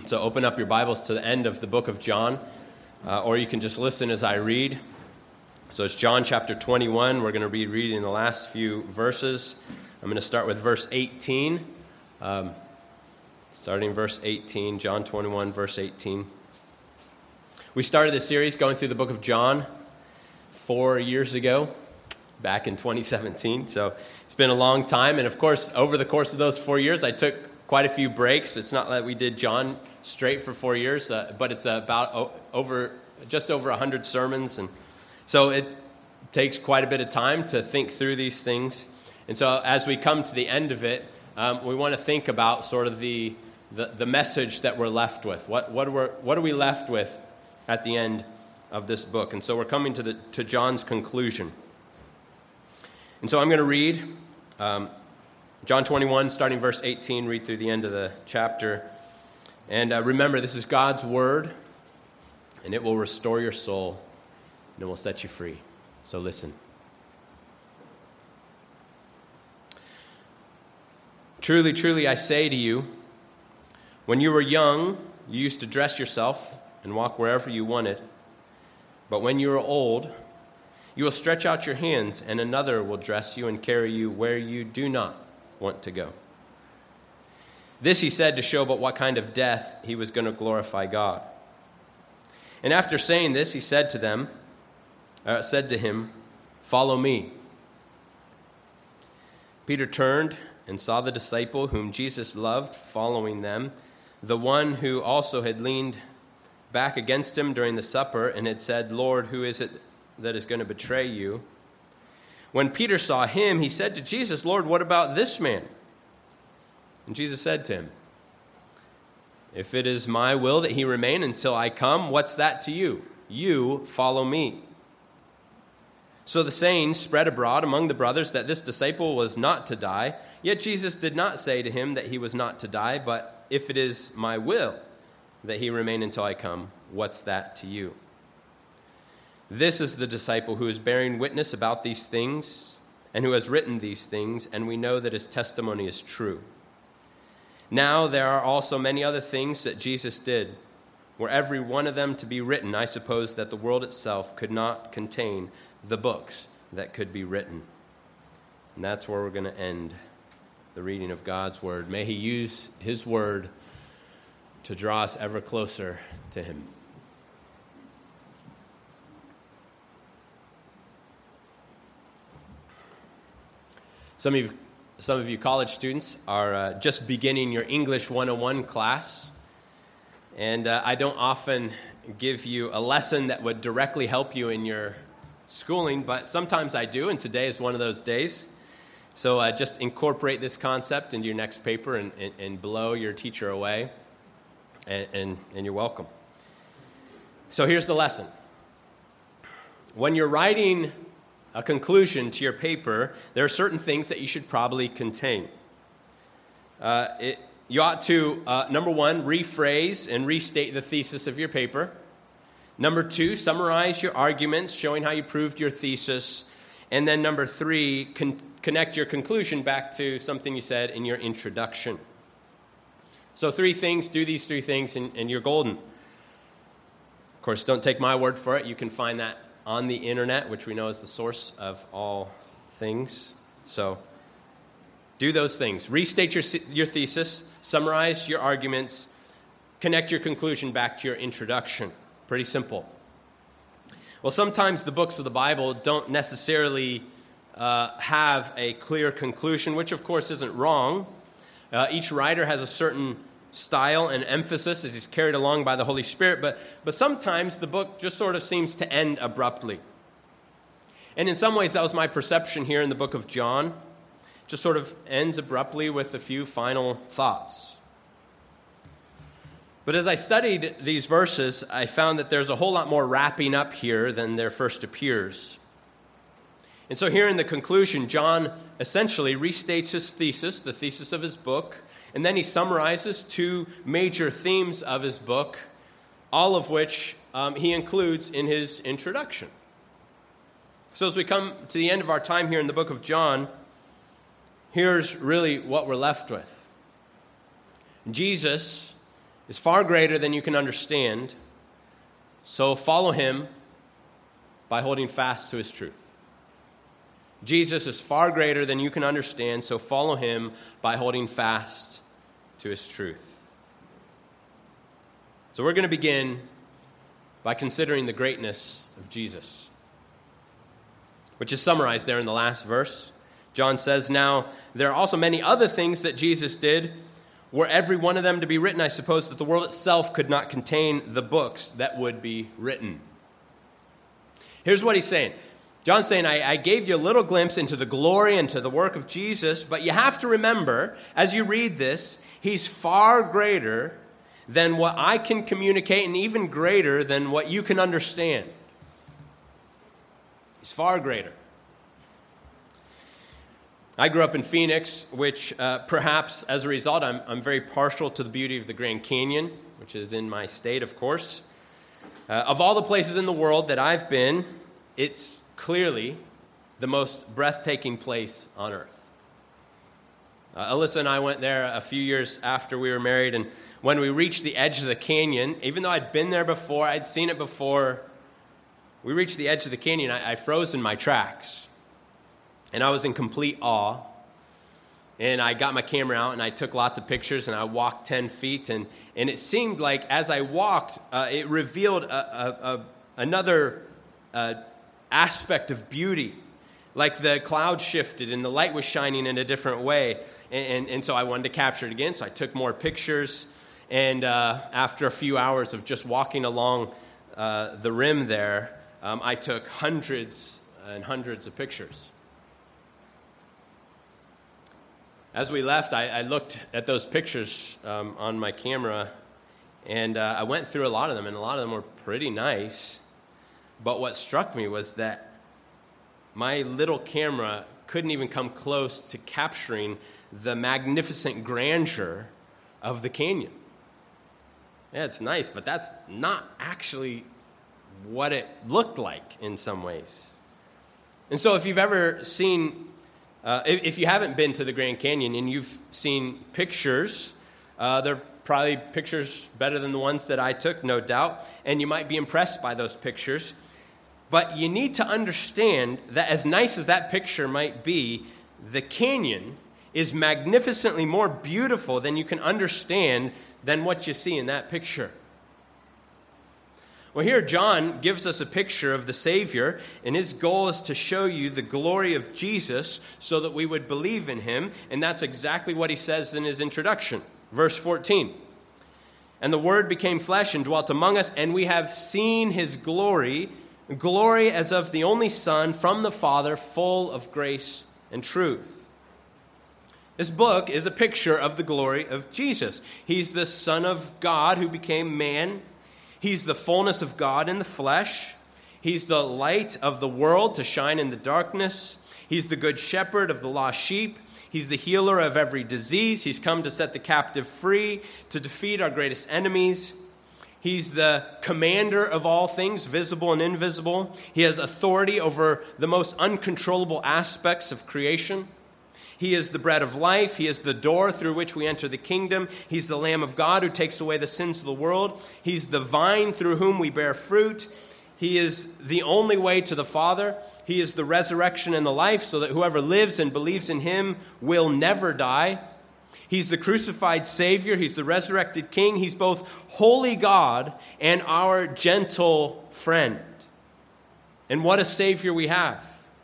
So open up your Bibles to the end of the book of John, or you can just listen as I read. So it's John chapter 21. We're going to be reading the last few verses. I'm going to start with verse 18. Starting verse 18, John 21, verse 18. We started this series going through the book of John 4 years ago, back in 2017. So it's been a long time. And of course, over the course of those 4 years, I took quite a few breaks. It's not that we did John straight for 4 years, but it's about just over 100 sermons. And so it takes quite a bit of time to think through these things. And so as we come to the end of it, we want to think about sort of the message that we're left with. What are we left with at the end of this book? And so we're coming to John's conclusion. And so I'm going to read John 21, starting verse 18, read through the end of the chapter. And remember, this is God's word, and it will restore your soul, and it will set you free. So listen. Truly, truly, I say to you, when you were young, you used to dress yourself and walk wherever you wanted. But when you are old, you will stretch out your hands, and another will dress you and carry you where you do not want to go. This he said to show but what kind of death he was going to glorify God. And after saying this, he said to him, "Follow me." Peter turned and saw the disciple whom Jesus loved following them, the one who also had leaned back against him during the supper and had said, "Lord, who is it that is going to betray you?" When Peter saw him, he said to Jesus, "Lord, what about this man?" And Jesus said to him, "If it is my will that he remain until I come, what's that to you? You follow me." So the saying spread abroad among the brothers that this disciple was not to die. Yet Jesus did not say to him that he was not to die, but if it is my will that he remain until I come, what's that to you? This is the disciple who is bearing witness about these things and who has written these things, and we know that his testimony is true. Now there are also many other things that Jesus did. Were every one of them to be written, I suppose that the world itself could not contain the books that could be written. And that's where we're going to end the reading of God's word. May he use his word to draw us ever closer to him. Some of you college students are just beginning your English 101 class, and I don't often give you a lesson that would directly help you in your schooling, but sometimes I do, and today is one of those days. So just incorporate this concept into your next paper and blow your teacher away, and you're welcome. So here's the lesson. When you're writing a conclusion to your paper, there are certain things that you should probably contain. You ought to, number one, rephrase and restate the thesis of your paper. Number two, summarize your arguments, showing how you proved your thesis. And then number three, connect your conclusion back to something you said in your introduction. So three things, do these three things, and you're golden. Of course, don't take my word for it. You can find that on the internet, which we know is the source of all things. So do those things. Restate your thesis, summarize your arguments, connect your conclusion back to your introduction. Pretty simple. Well, sometimes the books of the Bible don't necessarily have a clear conclusion, which of course isn't wrong. Each writer has a certain style and emphasis as he's carried along by the Holy Spirit, but sometimes the book just sort of seems to end abruptly. And in some ways that was my perception here in the book of John. Just sort of ends abruptly with a few final thoughts. But as I studied these verses, I found that there's a whole lot more wrapping up here than there first appears. And so here in the conclusion, John essentially restates his thesis, the thesis of his book, and then he summarizes two major themes of his book, all of which he includes in his introduction. So as we come to the end of our time here in the book of John, here's really what we're left with. Jesus is far greater than you can understand, so follow him by holding fast to his truth. Jesus is far greater than you can understand, so follow him by holding fast to his truth. So we're going to begin by considering the greatness of Jesus, which is summarized there in the last verse. John says, "Now there are also many other things that Jesus did. Were every one of them to be written, I suppose that the world itself could not contain the books that would be written." Here's what he's saying. John's saying, I gave you a little glimpse into the glory and to the work of Jesus, but you have to remember, as you read this, he's far greater than what I can communicate and even greater than what you can understand. He's far greater. I grew up in Phoenix, which perhaps as a result, I'm very partial to the beauty of the Grand Canyon, which is in my state, of course. Of all the places in the world that I've been, it's clearly the most breathtaking place on earth. Alyssa and I went there a few years after we were married, and when we reached the edge of the canyon, even though I'd been there before, I'd seen it before, we reached the edge of the canyon, I froze in my tracks. And I was in complete awe. And I got my camera out and I took lots of pictures and I walked 10 feet. And it seemed like as I walked, it revealed another aspect of beauty. Like the clouds shifted and the light was shining in a different way. And so I wanted to capture it again. So I took more pictures. And after a few hours of just walking along the rim there, I took hundreds and hundreds of pictures. As we left, I looked at those pictures on my camera, and I went through a lot of them, and a lot of them were pretty nice. But what struck me was that my little camera couldn't even come close to capturing the magnificent grandeur of the canyon. Yeah, it's nice, but that's not actually what it looked like in some ways. And so if you've ever seen... if you haven't been to the Grand Canyon and you've seen pictures, they're probably pictures better than the ones that I took, no doubt, and you might be impressed by those pictures. But you need to understand that as nice as that picture might be, the canyon is magnificently more beautiful than you can understand than what you see in that picture. Well, here John gives us a picture of the Savior, and his goal is to show you the glory of Jesus so that we would believe in him, and that's exactly what he says in his introduction. Verse 14, "And the Word became flesh and dwelt among us, and we have seen his glory, glory as of the only Son from the Father, full of grace and truth." This book is a picture of the glory of Jesus. He's the Son of God who became man. He's the fullness of God in the flesh. He's the light of the world to shine in the darkness. He's the good shepherd of the lost sheep. He's the healer of every disease. He's come to set the captive free, to defeat our greatest enemies. He's the commander of all things, visible and invisible. He has authority over the most uncontrollable aspects of creation. He is the bread of life. He is the door through which we enter the kingdom. He's the Lamb of God who takes away the sins of the world. He's the vine through whom we bear fruit. He is the only way to the Father. He is the resurrection and the life, so that whoever lives and believes in him will never die. He's the crucified Savior. He's the resurrected King. He's both holy God and our gentle friend. And what a Savior we have.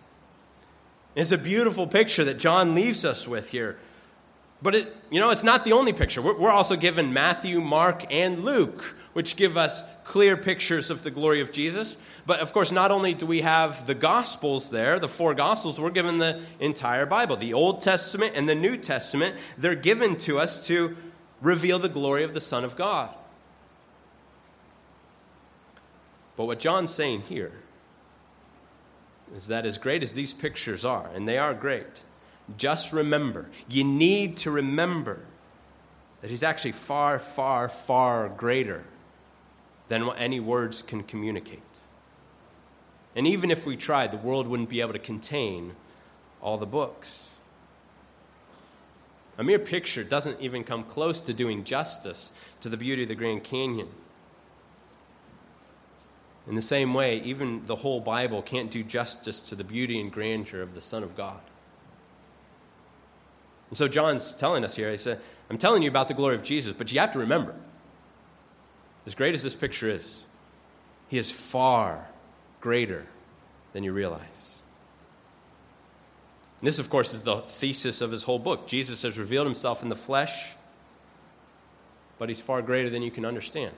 It's a beautiful picture that John leaves us with here. But it's not the only picture. We're also given Matthew, Mark, and Luke, which give us clear pictures of the glory of Jesus. But of course, not only do we have the Gospels there, the 4 Gospels, we're given the entire Bible. The Old Testament and the New Testament, they're given to us to reveal the glory of the Son of God. But what John's saying here is that as great as these pictures are, and they are great, just remember, you need to remember that he's actually far, far, far greater than what any words can communicate. And even if we tried, the world wouldn't be able to contain all the books. A mere picture doesn't even come close to doing justice to the beauty of the Grand Canyon. In the same way, even the whole Bible can't do justice to the beauty and grandeur of the Son of God. And so John's telling us here, he said, I'm telling you about the glory of Jesus, but you have to remember, as great as this picture is, he is far greater than you realize. And this, of course, is the thesis of his whole book. Jesus has revealed himself in the flesh, but he's far greater than you can understand.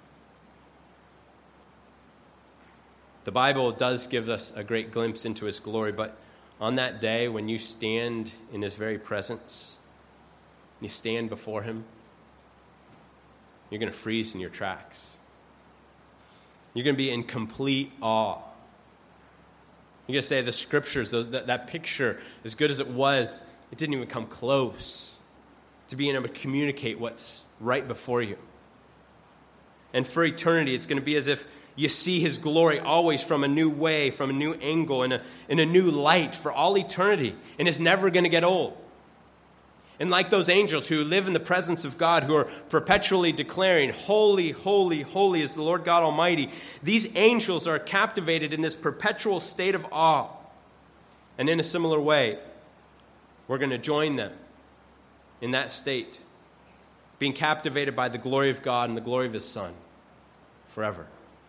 The Bible does give us a great glimpse into his glory, but on that day when you stand in his very presence, you stand before him, you're going to freeze in your tracks. You're going to be in complete awe. You're going to say the scriptures, that picture, as good as it was, it didn't even come close to being able to communicate what's right before you. And for eternity, it's going to be as if you see his glory always from a new way, from a new angle, in a new light for all eternity. And it's never going to get old. And like those angels who live in the presence of God, who are perpetually declaring, holy, holy, holy is the Lord God Almighty, these angels are captivated in this perpetual state of awe. And in a similar way, we're going to join them in that state, being captivated by the glory of God and the glory of his Son forever.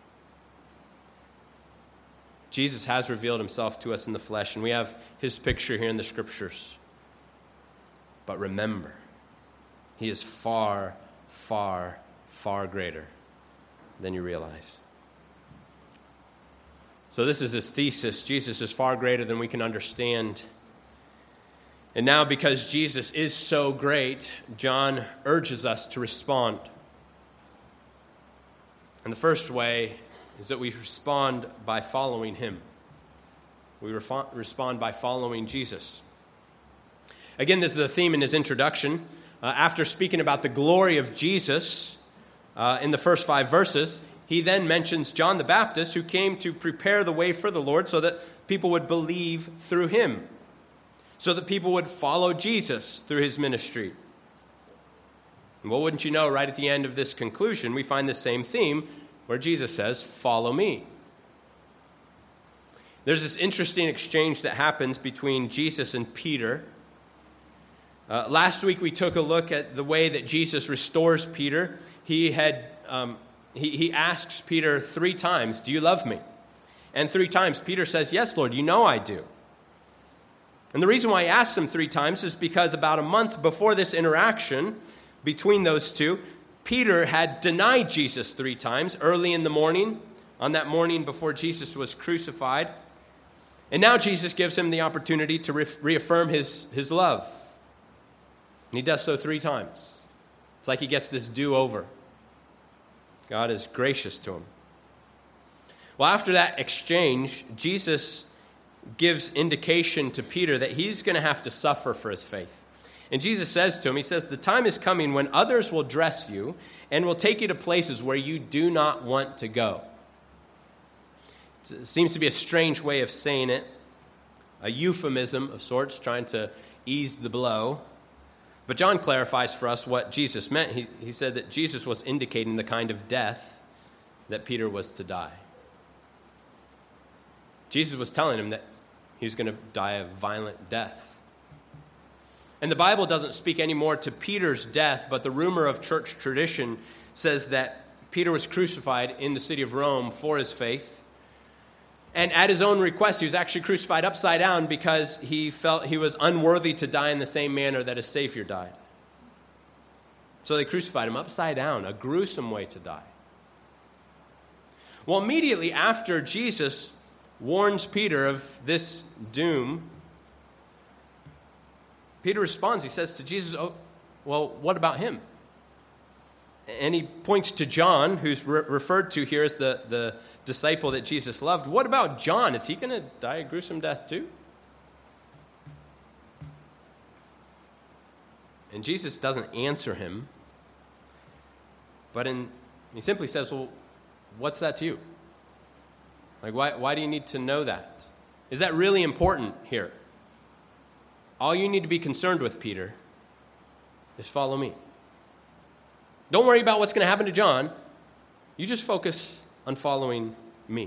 Jesus has revealed himself to us in the flesh, and we have his picture here in the scriptures. But remember, he is far, far, far greater than you realize. So this is his thesis. Jesus is far greater than we can understand. And now, because Jesus is so great, John urges us to respond. And the first way is that we respond by following him. We respond by following Jesus. Again, this is a theme in his introduction. After speaking about the glory of Jesus in the first 5 verses, he then mentions John the Baptist, who came to prepare the way for the Lord so that people would believe through him, so that people would follow Jesus through his ministry. And well, wouldn't you know, right at the end of this conclusion, we find the same theme where Jesus says, "Follow me." There's this interesting exchange that happens between Jesus and Peter. Last week we took a look at the way that Jesus restores Peter. He asks Peter 3 times, "Do you love me?" And 3 times Peter says, "Yes, Lord, you know I do." And the reason why he asks him 3 times is because about a month before this interaction between those two, Peter had denied Jesus 3 times early in the morning, on that morning before Jesus was crucified. And now Jesus gives him the opportunity to reaffirm his love. And he does so 3 times. It's like he gets this do-over. God is gracious to him. Well, after that exchange, Jesus gives indication to Peter that he's going to have to suffer for his faith. And Jesus says to him, he says, "The time is coming when others will dress you and will take you to places where you do not want to go." It seems to be a strange way of saying it, a euphemism of sorts, trying to ease the blow. But John clarifies for us what Jesus meant. He said that Jesus was indicating the kind of death that Peter was to die. Jesus was telling him that he was going to die a violent death. And the Bible doesn't speak anymore to Peter's death, but the rumor of church tradition says that Peter was crucified in the city of Rome for his faith. And at his own request, he was actually crucified upside down because he felt he was unworthy to die in the same manner that his Savior died. So they crucified him upside down, a gruesome way to die. Well, immediately after Jesus warns Peter of this doom, Peter responds. He says to Jesus, "Oh, well, what about him?" And he points to John, who's referred to here as the disciple that Jesus loved. "What about John? Is he going to die a gruesome death too?" And Jesus doesn't answer him, but he simply says, "Well, what's that to you? Like, why do you need to know that? Is that really important here? All you need to be concerned with, Peter, is follow me. Don't worry about what's going to happen to John. You just focus on following me.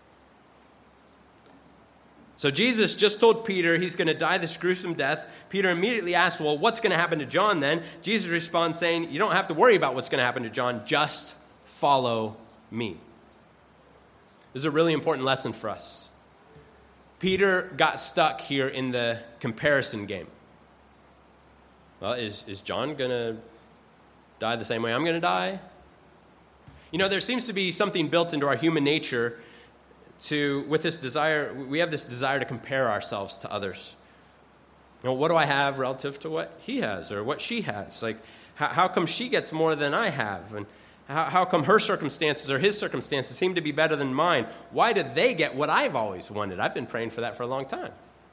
So Jesus just told Peter he's going to die this gruesome death. Peter immediately asks, well, what's going to happen to John then? Jesus responds saying, you don't have to worry about what's going to happen to John. Just follow me. This is a really important lesson for us. Peter got stuck here in the comparison game. Well, is John going to die the same way I'm going to die? You know, there seems to be something built into our human nature with this desire. We have this desire to compare ourselves to others. You know, what do I have relative to what he has or what she has? Like, how come she gets more than I have? And how come her circumstances or his circumstances seem to be better than mine? Why did they get what I've always wanted? I've been praying for that for a long time.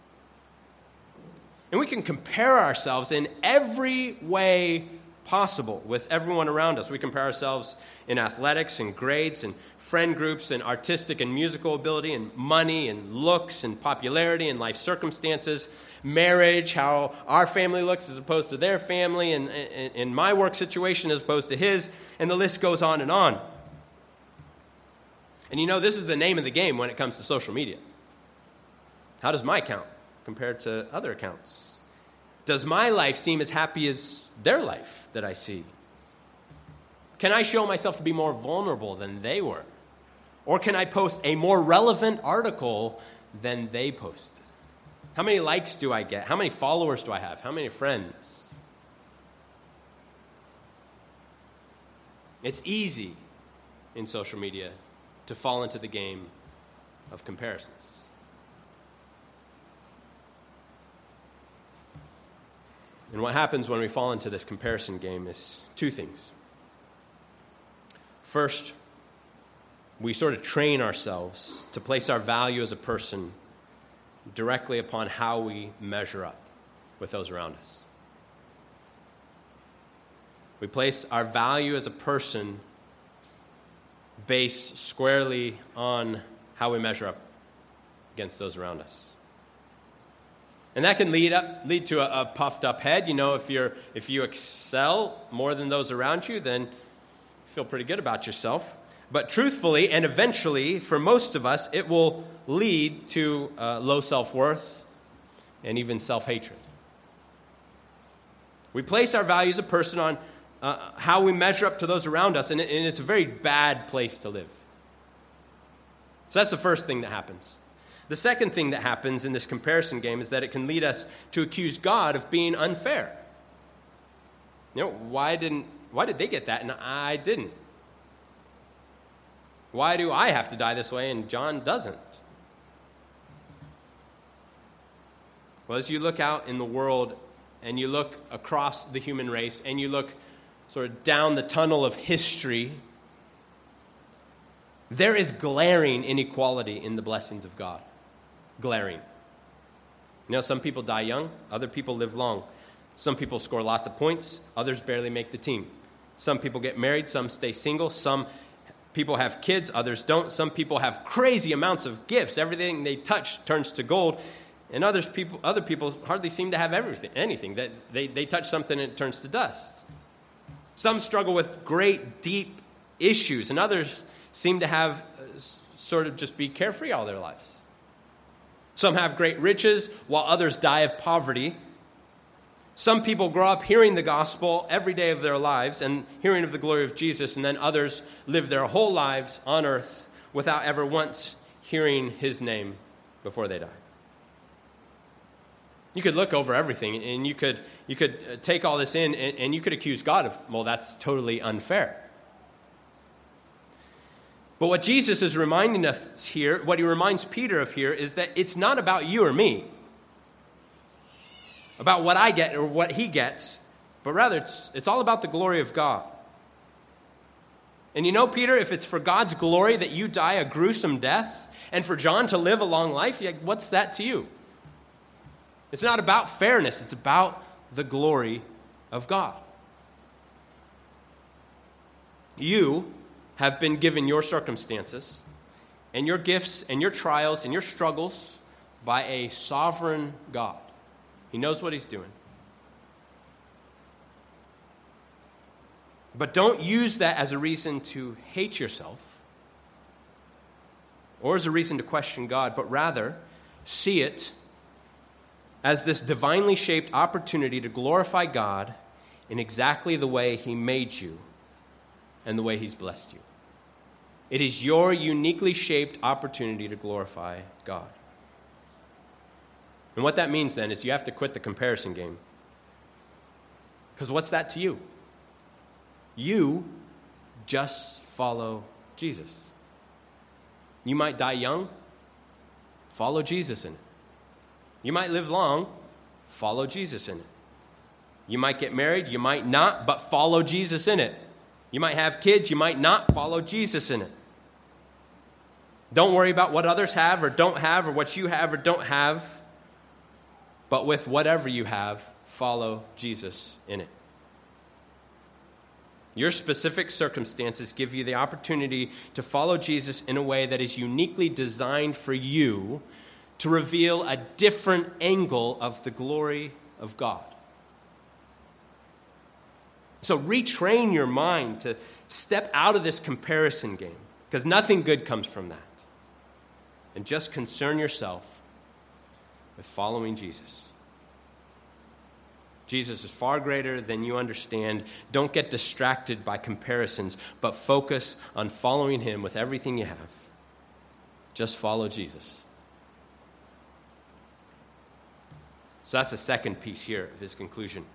And we can compare ourselves in every way possible with everyone around us. We compare ourselves in athletics and grades and friend groups and artistic and musical ability and money and looks and popularity and life circumstances, marriage, how our family looks as opposed to their family, and in my work situation as opposed to his, and the list goes on and on. And you know, this is the name of the game when it comes to social media. How does my count compared to other accounts? Does my life seem as happy as their life that I see? Can I show myself to be more vulnerable than they were? Or can I post a more relevant article than they posted? How many likes do I get? How many followers do I have? How many friends? It's easy in social media to fall into the game of comparisons. And what happens when we fall into this comparison game is two things. First, we sort of train ourselves to place our value as a person directly upon how we measure up with those around us. We place our value as a person based squarely on how we measure up against those around us. And that can lead to a puffed up head. You know, if you excel more than those around you, then you feel pretty good about yourself. But truthfully, and eventually, for most of us, it will lead to low self-worth and even self-hatred. We place our value as a person on how we measure up to those around us, and it's a very bad place to live. So that's the first thing that happens. The second thing that happens in this comparison game is that it can lead us to accuse God of being unfair. You know, why did they get that and I didn't? Why do I have to die this way and John doesn't? Well, as you look out in the world and you look across the human race and you look sort of down the tunnel of history, there is glaring inequality in the blessings of God. Glaring. You know, some people die young, other people live long. Some people score lots of points, others barely make the team. Some people get married, some stay single, some people have kids, others don't. Some people have crazy amounts of gifts. Everything they touch turns to gold. And other people hardly seem to have anything. That they touch something and it turns to dust. Some struggle with great, deep issues, and others seem to have sort of just be carefree all their lives. Some have great riches, while others die of poverty. Some people grow up hearing the gospel every day of their lives and hearing of the glory of Jesus, and then others live their whole lives on earth without ever once hearing his name before they die. You could look over everything, and you could take all this in, and you could accuse God of, well, that's totally unfair. But what Jesus is reminding us here, what he reminds Peter of here, is that it's not about you or me, about what I get or what he gets, but rather it's all about the glory of God. And you know, Peter, if it's for God's glory that you die a gruesome death, and for John to live a long life, what's that to you? It's not about fairness, it's about the glory of God. You have been given your circumstances and your gifts and your trials and your struggles by a sovereign God. He knows what he's doing. But don't use that as a reason to hate yourself or as a reason to question God, but rather see it as this divinely shaped opportunity to glorify God in exactly the way He made you and the way He's blessed you. It is your uniquely shaped opportunity to glorify God. And what that means then is you have to quit the comparison game. Because what's that to you? You just follow Jesus. You might die young, follow Jesus in it. You might live long, follow Jesus in it. You might get married, you might not, but follow Jesus in it. You might have kids, you might not, follow Jesus in it. Don't worry about what others have or don't have or what you have or don't have, but with whatever you have, follow Jesus in it. Your specific circumstances give you the opportunity to follow Jesus in a way that is uniquely designed for you to reveal a different angle of the glory of God. So retrain your mind to step out of this comparison game, because nothing good comes from that. And just concern yourself with following Jesus. Jesus is far greater than you understand. Don't get distracted by comparisons, but focus on following Him with everything you have. Just follow Jesus. So that's the second piece here of his conclusion.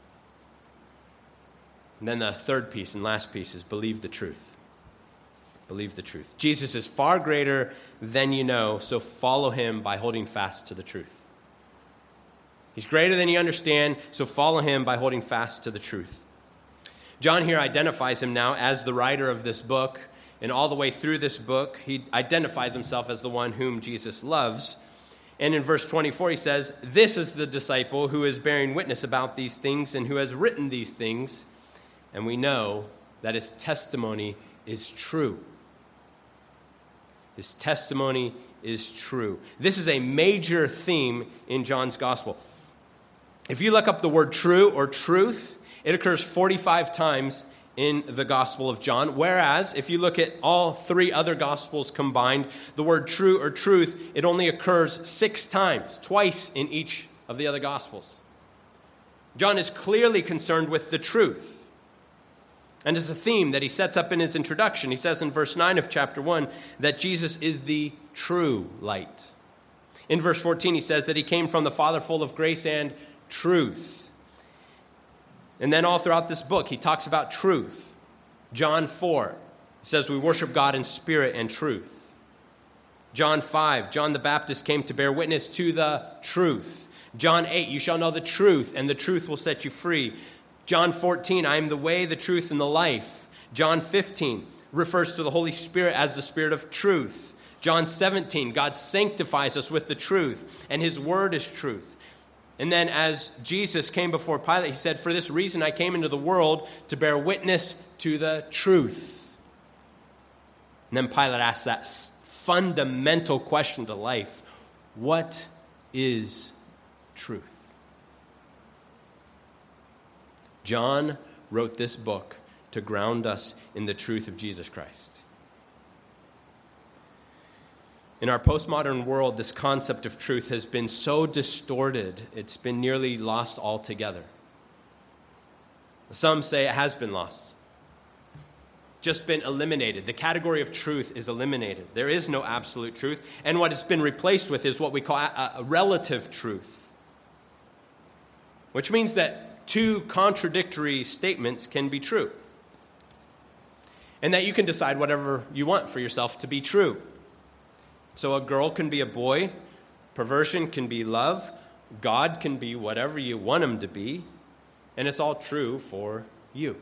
And then the third piece and last piece is believe the truth. Believe the truth. Jesus is far greater than you know, so follow Him by holding fast to the truth. He's greater than you understand, so follow Him by holding fast to the truth. John here identifies him now as the writer of this book, and all the way through this book, he identifies himself as the one whom Jesus loves. And in verse 24, he says, "This is the disciple who is bearing witness about these things and who has written these things, and we know that his testimony is true." His testimony is true. This is a major theme in John's gospel. If you look up the word true or truth, it occurs 45 times in the Gospel of John, whereas if you look at all three other Gospels combined, the word true or truth, it only occurs 6 times, twice in each of the other Gospels. John is clearly concerned with the truth. And it's a theme that he sets up in his introduction. He says in verse 9 of chapter 1 that Jesus is the true light. In verse 14, he says that he came from the Father full of grace and truth. And then all throughout this book, he talks about truth. John 4 says we worship God in spirit and truth. John 5, John the Baptist came to bear witness to the truth. John 8, you shall know the truth, and the truth will set you free. John 14, I am the way, the truth, and the life. John 15 refers to the Holy Spirit as the Spirit of truth. John 17, God sanctifies us with the truth, and His word is truth. And then as Jesus came before Pilate, he said, "For this reason I came into the world to bear witness to the truth." And then Pilate asked that fundamental question to life: what is truth? John wrote this book to ground us in the truth of Jesus Christ. In our postmodern world, this concept of truth has been so distorted, it's been nearly lost altogether. Some say it has been lost, just been eliminated. The category of truth is eliminated. There is no absolute truth, and what it's been replaced with is what we call a relative truth, which means that 2 contradictory statements can be true, and that you can decide whatever you want for yourself to be true. So a girl can be a boy, perversion can be love, God can be whatever you want Him to be, and it's all true for you.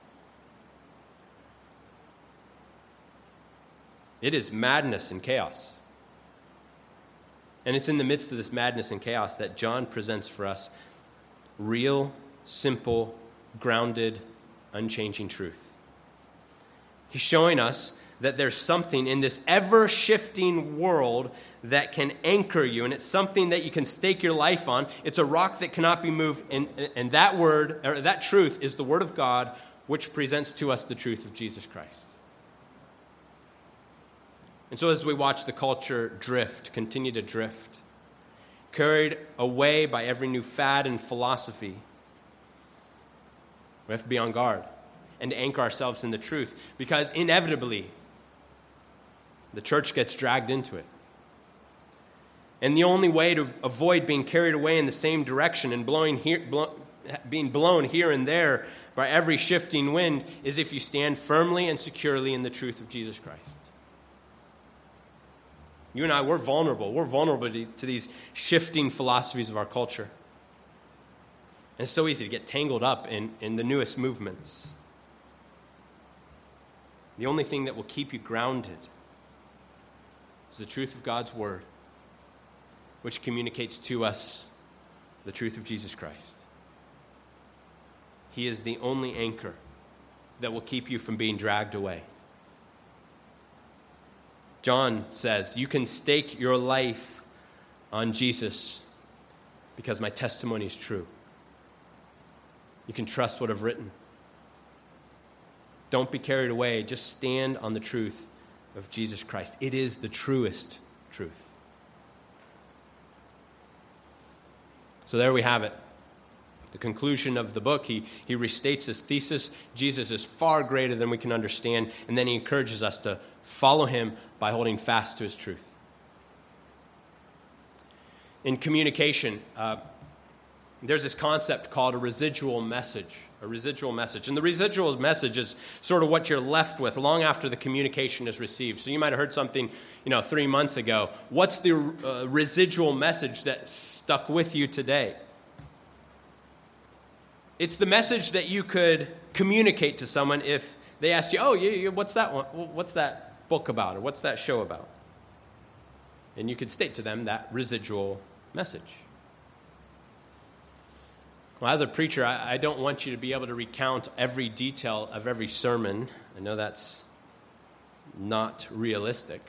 It is madness and chaos. And it's in the midst of this madness and chaos that John presents for us real, simple, grounded, unchanging truth. He's showing us that there's something in this ever-shifting world that can anchor you, and it's something that you can stake your life on. It's a rock that cannot be moved, and that word, or that truth, is the Word of God, which presents to us the truth of Jesus Christ. And so as we watch the culture continue to drift, carried away by every new fad and philosophy, we have to be on guard and anchor ourselves in the truth, because inevitably the church gets dragged into it. And the only way to avoid being carried away in the same direction and being blown here and there by every shifting wind is if you stand firmly and securely in the truth of Jesus Christ. You and I, we're vulnerable. We're vulnerable to these shifting philosophies of our culture. And it's so easy to get tangled up in the newest movements. The only thing that will keep you grounded is the truth of God's word, which communicates to us the truth of Jesus Christ. He is the only anchor that will keep you from being dragged away. John says, you can stake your life on Jesus because my testimony is true. You can trust what I've written. Don't be carried away. Just stand on the truth of Jesus Christ. It is the truest truth. So there we have it. The conclusion of the book, he restates his thesis. Jesus is far greater than we can understand, and then he encourages us to follow him by holding fast to his truth. In communication, there's this concept called a residual message. A residual message. And the residual message is sort of what you're left with long after the communication is received. So you might have heard something, 3 months ago. What's the residual message that stuck with you today? It's the message that you could communicate to someone if they asked you, what's that one? What's that book about? Or what's that show about? And you could state to them that residual message. Well, as a preacher, I don't want you to be able to recount every detail of every sermon. I know that's not realistic.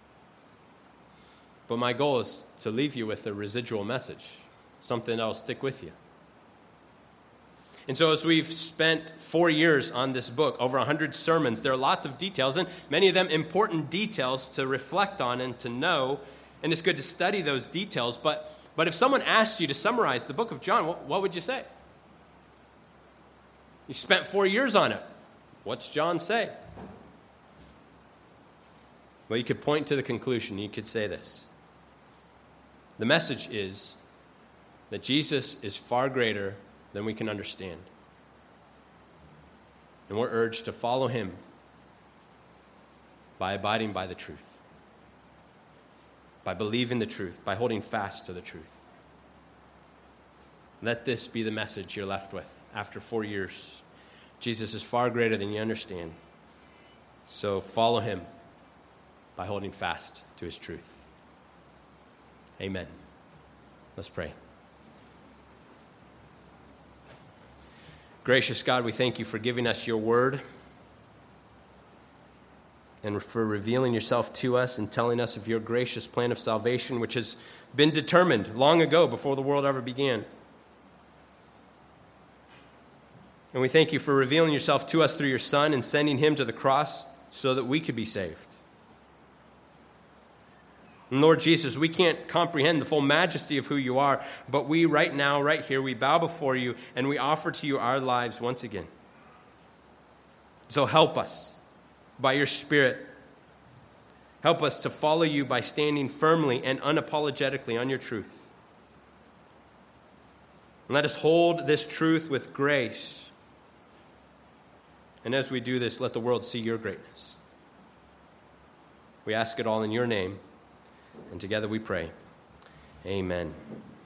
But my goal is to leave you with a residual message, something that will stick with you. And so as we've spent 4 years on this book, over 100 sermons, there are lots of details, and many of them important details to reflect on and to know, and it's good to study those details. But if someone asked you to summarize the book of John, what would you say? You spent 4 years on it. What's John say? Well, you could point to the conclusion. You could say this. The message is that Jesus is far greater than we can understand. And we're urged to follow him by abiding by the truth, by believing the truth, by holding fast to the truth. Let this be the message you're left with after 4 years. Jesus is far greater than you understand. So follow him by holding fast to his truth. Amen. Let's pray. Gracious God, we thank you for giving us your word and for revealing yourself to us and telling us of your gracious plan of salvation, which has been determined long ago before the world ever began. And we thank you for revealing yourself to us through your Son and sending him to the cross so that we could be saved. And Lord Jesus, we can't comprehend the full majesty of who you are, but we right now, right here, we bow before you and we offer to you our lives once again. So help us by your Spirit. Help us to follow you by standing firmly and unapologetically on your truth. And let us hold this truth with grace. And as we do this, let the world see your greatness. We ask it all in your name. And together we pray. Amen.